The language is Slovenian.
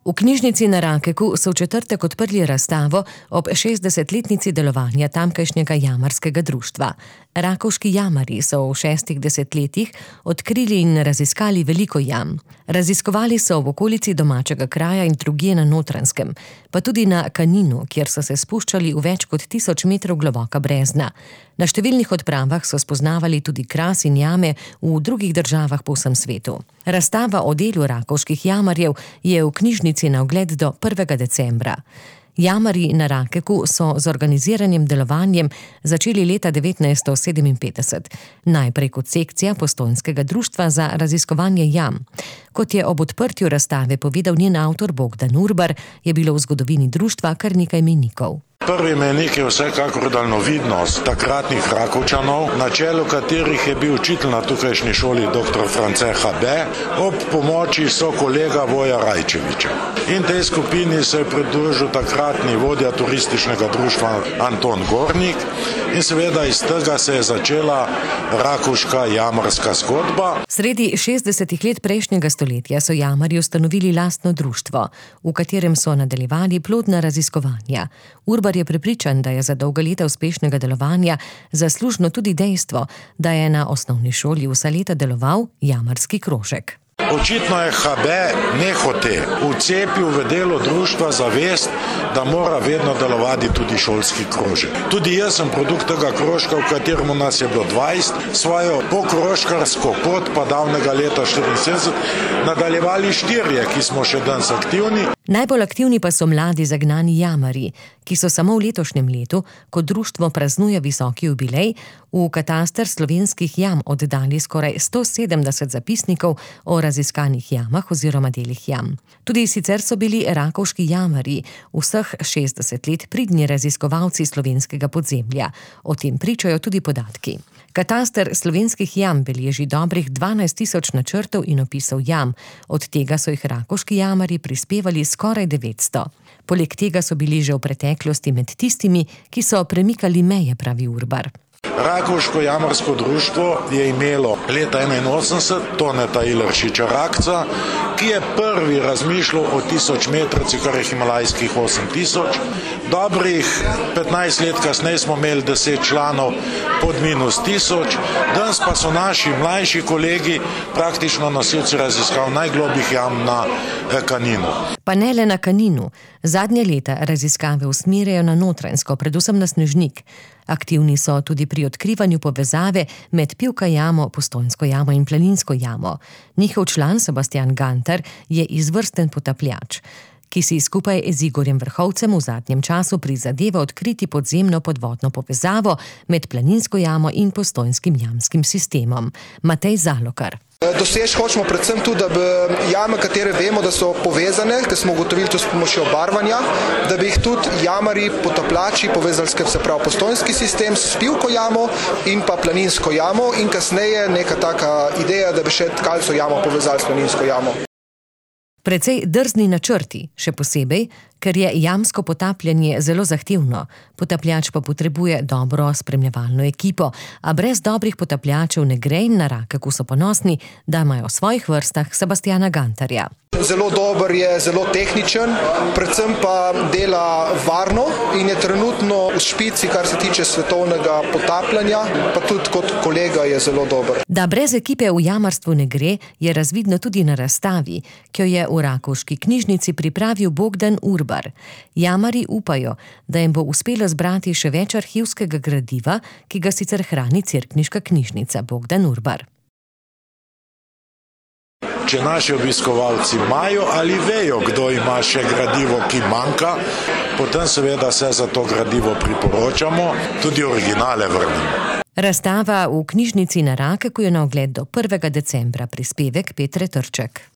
V knjižnici na Rakeku so v četrtek odprli razstavo ob 60-letnici delovanja tamkajšnjega jamarskega društva. Rakovški jamarji so v 6 desetletjih odkrili in raziskali veliko jam. Raziskovali so v okolici domačega kraja in drugje na Notranjskem, pa tudi na Kaninu, kjer so se spuščali v več kot 1000 metrov globoka brezna. Na številnih odpravah so spoznavali tudi kras in jame v drugih državah po vsem svetu. Razstava o delu rakovških jamarjev je v knjižnici na ogled do 1. decembra. Jamarji na Rakeku so z organiziranjem delovanjem začeli leta 1957, najprej kot sekcija Postojnskega društva za raziskovanje jam. Kot je ob odprtju razstave povedal njen avtor Bogdan Urbar, je bilo v zgodovini društva kar nekaj mejnikov. Prvi mejnik je vsekakor daljnovidnost takratnih Rakovčanov, na čelu katerih je bil učitelj na tukajšnji šoli dr. France Habe, ob pomoči kolega Voja Rajčeviča. In tej skupini se je pridružil takratni vodja turističnega društva Anton Gornik in seveda iz tega se je začela rakovška jamarska zgodba. Sredi 60 let prejšnjega stoletja so jamarji ustanovili lastno društvo, v katerem so nadaljevali plodna raziskovanja. Urbar je prepričan, da je za dolga leta uspešnega delovanja zaslužno tudi dejstvo, da je na osnovni šoli vsa leta deloval jamarski krožek. Očitno je Habe nehote vcepil v delo društva zavest, da mora vedno delovati tudi šolski krožek. Tudi jaz sem produkt tega krožka, v katerem nas je bilo 20, svojo pokrožkarsko pot pa davnega leta 74 nadaljevali 4, ki smo še danes aktivni. Najbolj aktivni pa so mladi zagnani jamarji, ki so samo v letošnjem letu, ko društvo praznuje visoki jubilej, v kataster slovenskih jam oddali skoraj 170 zapisnikov o raziskanih jamah oziroma delih jam. Tudi sicer so bili rakovški jamarji vseh 60 let pridni raziskovalci slovenskega podzemlja. O tem pričajo tudi podatki. Kataster slovenskih jam beleži dobrih 12 000 načrtov in opisov jam, od tega so jih rakovški jamarji prispevali skoraj 900. Poleg tega so bili že v preteklosti med tistimi, ki so premikali meje, pravi Urbar. Rakovško jamarsko društvo je imelo leta 81 Toneta Ileršiča Rakca, ki je prvi razmišljal o 1000 metrci, kar je himalajskih 8000. Dobrih 15 let kasneje smo imeli 10 članov pod -1000, danes pa so naši mlajši kolegi praktično nosilci raziskav najglobjih jam na Kaninu. Pa ne le na Kaninu. Zadnje leta raziskave usmerjajo na Notranjsko, predvsem na Snežnik. Aktivni so tudi pri odkrivanju povezave med Pivka jamo, Postojnsko jamo in Planinsko jamo. Njihov član Sebastian Gantar je izvrsten potapljač, ki si skupaj z Igorjem Vrhovcem v zadnjem času prizadeva odkriti podzemno podvodno povezavo med Planinsko jamo in Postojnskim jamskim sistemom. Matej Zalokar. Doseči hočemo predvsem tudi, da bi jame, katere vemo, da so povezane, ker smo ugotovili to s pomočjo barvanja, da bi jih tudi jamarji, potapljači povezali se pravi Postojnski sistem s Pivko jamo in pa Planinsko jamo in kasneje neka taka ideja, da bi še Tkalco jamo povezali s Planinsko jamo. Precej drzni načrti, še posebej, ker je jamsko potapljanje zelo zahtevno. Potapljač pa potrebuje dobro spremljevalno ekipo, a brez dobrih potapljačev ne gre in na Rakeku so ponosni, da imajo v svojih vrstah Sebastiana Gantarja. Zelo dober je, zelo tehničen, predvsem pa dela varno in je trenutno v špici, kar se tiče svetovnega potapljanja, pa tudi kot kolega je zelo dober. Da brez ekipe v jamarstvu ne gre, je razvidno tudi na razstavi, ki jo je v rakovški knjižnici pripravil Bogdan Urbar. Jamarji upajo, da jim bo uspelo zbrati še več arhivskega gradiva, ki ga sicer hrani Cerkniška knjižnica. Bogdan Urbar. Če naši obiskovalci imajo ali vejo, kdo ima še gradivo, ki manjka, potem seveda se za to gradivo priporočamo, tudi originale vrnemo. Razstava v knjižnici na Rakeku je na ogled do 1. decembra, prispevek Petre Trček.